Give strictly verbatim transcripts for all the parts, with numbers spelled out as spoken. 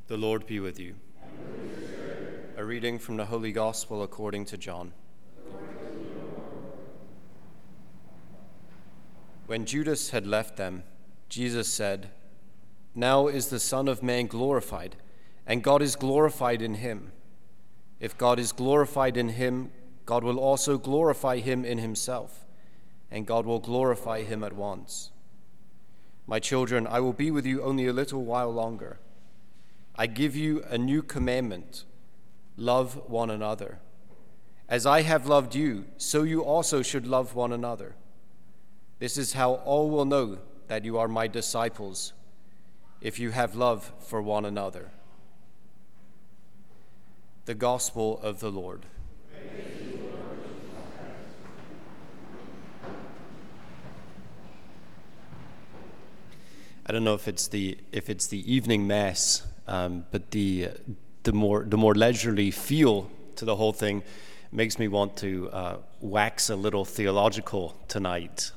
The Lord be with you. A reading from the Holy Gospel according to John. When Judas had left them, Jesus said, "Now is the Son of Man glorified, and God is glorified in him. If God is glorified in him, God will also glorify him in himself, and God will glorify him at once. My children, I will be with you only a little while longer. I give you a new commandment: love one another. As I have loved you, so you also should love one another. This is how all will know that you are my disciples, if you have love for one another." The Gospel of the Lord. I don't know if it's the if it's the evening mass, um, but the the more the more leisurely feel to the whole thing makes me want to uh, wax a little theological tonight.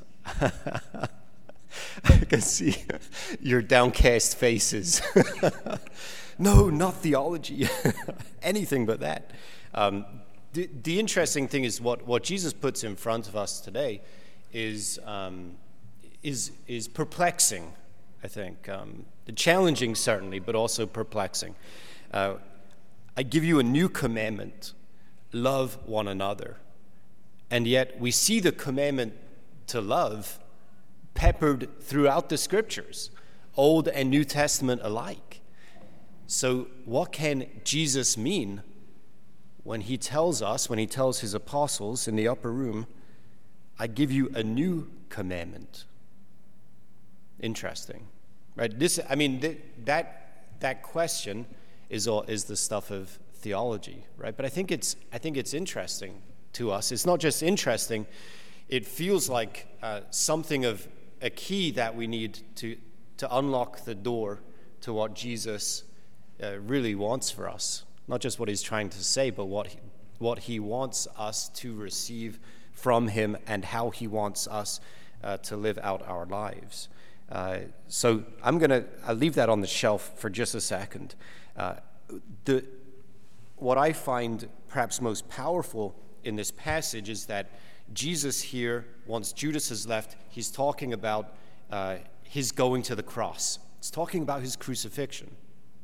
I can see your downcast faces. No, not theology. Anything but that. Um, the, the interesting thing is what, what Jesus puts in front of us today is um, is is perplexing. I think um, challenging certainly, but also perplexing. Uh, I give you a new commandment: love one another. And yet we see the commandment to love peppered throughout the scriptures, Old and New Testament alike. So what can Jesus mean when he tells us, when he tells his apostles in the upper room, "I give you a new commandment"? Interesting, right? This, I mean, th- that that question is all is the stuff of theology, right? But I think it's I think it's interesting to us. It's not just interesting; it feels like uh, something of a key that we need to to unlock the door to what Jesus uh, really wants for us. Not just what he's trying to say, but what he, what he wants us to receive from him, and how he wants us uh, to live out our lives. Uh, so I'm going to I'll leave that on the shelf for just a second. Uh, the what I find perhaps most powerful in this passage is that Jesus here, once Judas has left, he's talking about uh, his going to the cross. He's talking about his crucifixion.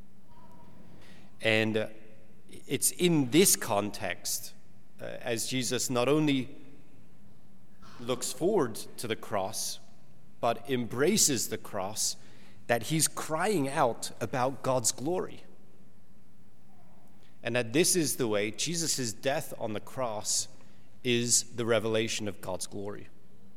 And uh, it's in this context, uh, as Jesus not only looks forward to the cross, but embraces the cross, that he's crying out about God's glory. And that this is the way Jesus' death on the cross is the revelation of God's glory.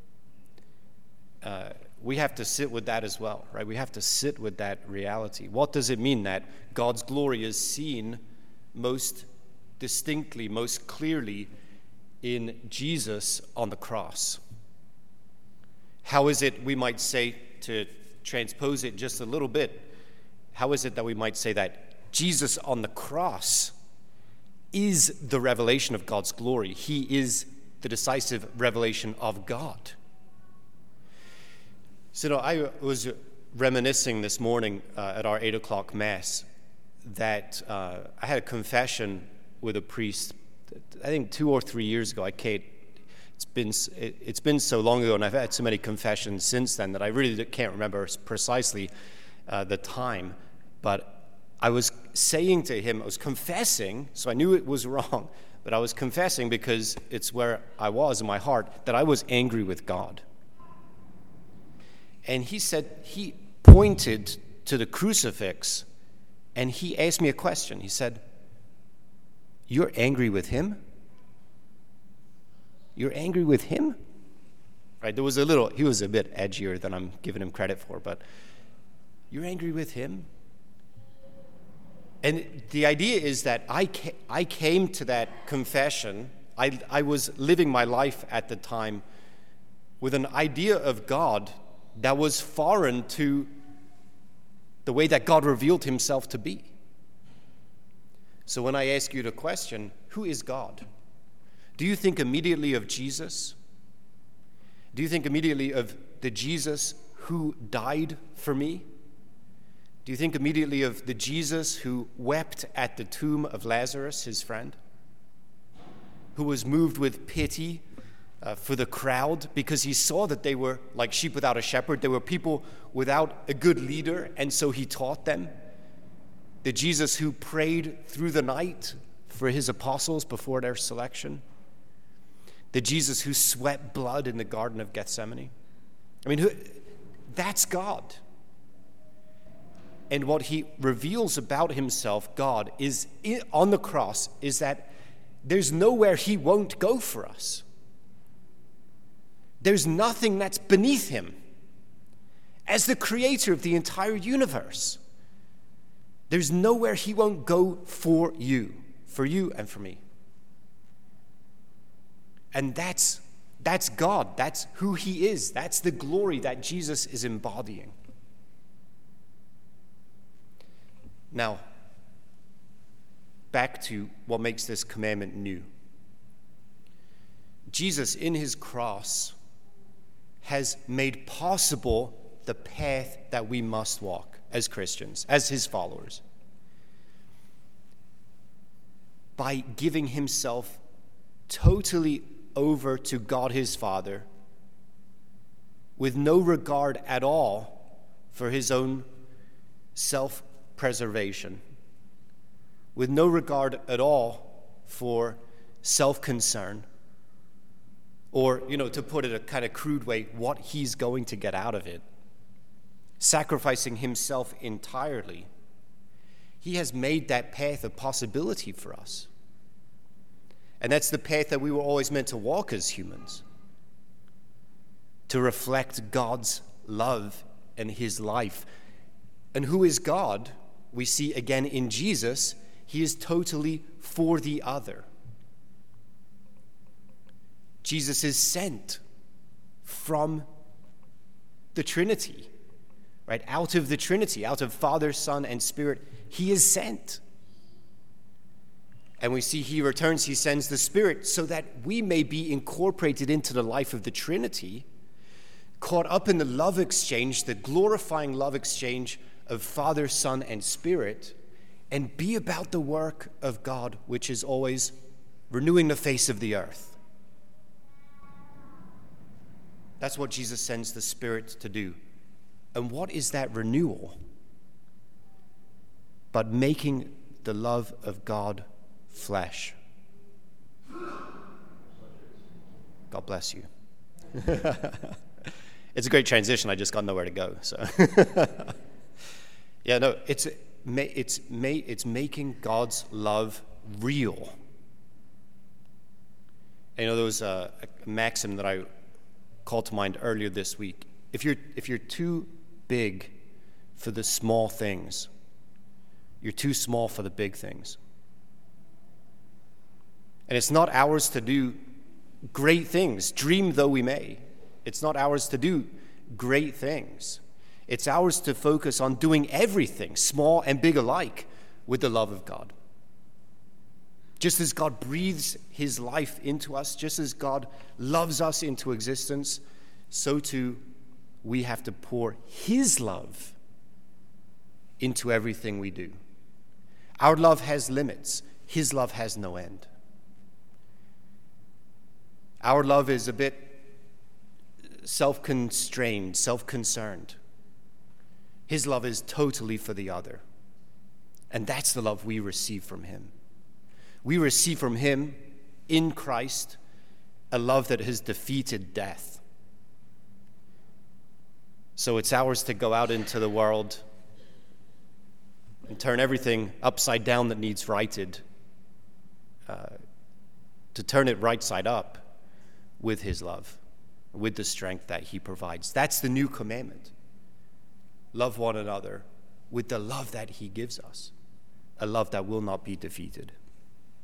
Uh, we have to sit with that as well, right? We have to sit with that reality. What does it mean that God's glory is seen most distinctly, most clearly in Jesus on the cross? How is it, we might say, to transpose it just a little bit, how is it that we might say that Jesus on the cross is the revelation of God's glory? He is the decisive revelation of God. So, you know, I was reminiscing this morning uh, at our eight o'clock Mass that uh, I had a confession with a priest, I think two or three years ago. I can't It's been it's been so long ago, and I've had so many confessions since then that I really can't remember precisely uh, the time. But I was saying to him, I was confessing, so I knew it was wrong, but I was confessing because it's where I was in my heart, that I was angry with God. And he said, he pointed to the crucifix, and he asked me a question. He said, "You're angry with him? You're angry with him?" Right? There was a little, he was a bit edgier than I'm giving him credit for, but you're angry with him? And the idea is that I, ca- I came to that confession, I, I was living my life at the time with an idea of God that was foreign to the way that God revealed himself to be. So when I ask you the question, who is God? Do you think immediately of Jesus? Do you think immediately of the Jesus who died for me? Do you think immediately of the Jesus who wept at the tomb of Lazarus, his friend? Who was moved with pity uh, for the crowd because he saw that they were like sheep without a shepherd. They were people without a good leader, and so he taught them. The Jesus who prayed through the night for his apostles before their selection. The Jesus who sweat blood in the Garden of Gethsemane. I mean, who, that's God. And what he reveals about himself, God, is on the cross, is that there's nowhere he won't go for us. There's nothing that's beneath him. As the creator of the entire universe, there's nowhere he won't go for you, for you and for me. And that's, that's God. That's who he is. That's the glory that Jesus is embodying. Now, back to what makes this commandment new. Jesus, in his cross, has made possible the path that we must walk as Christians, as his followers, by giving himself totally over to God his Father, with no regard at all for his own self-preservation, with no regard at all for self-concern, or, you know, to put it a kind of crude way, what he's going to get out of it. Sacrificing himself entirely, he has made that path a possibility for us. And that's the path that we were always meant to walk as humans, to reflect God's love and his life. And who is God? We see again in Jesus, he is totally for the other. Jesus is sent from the Trinity, right? Out of the Trinity, out of Father, Son, and Spirit, he is sent. And we see he returns, he sends the Spirit so that we may be incorporated into the life of the Trinity, caught up in the love exchange, the glorifying love exchange of Father, Son, and Spirit, and be about the work of God, which is always renewing the face of the earth. That's what Jesus sends the Spirit to do. And what is that renewal? But making the love of God flesh. God bless you. It's a great transition. I just got nowhere to go. So, yeah, no, it's it's it's making God's love real. And, you know, there was a, a maxim that I called to mind earlier this week. If you're if you're too big for the small things, you're too small for the big things. And it's not ours to do great things, dream though we may. It's not ours to do great things. It's ours to focus on doing everything, small and big alike, with the love of God. Just as God breathes his life into us, just as God loves us into existence, so too we have to pour his love into everything we do. Our love has limits. His love has no end. Our love is a bit self-constrained, self-concerned. His love is totally for the other. And that's the love we receive from him. We receive from him, in Christ, a love that has defeated death. So it's ours to go out into the world and turn everything upside down that needs righted, uh, to turn it right side up with his love, with the strength that he provides. That's the new commandment. Love one another with the love that he gives us, a love that will not be defeated.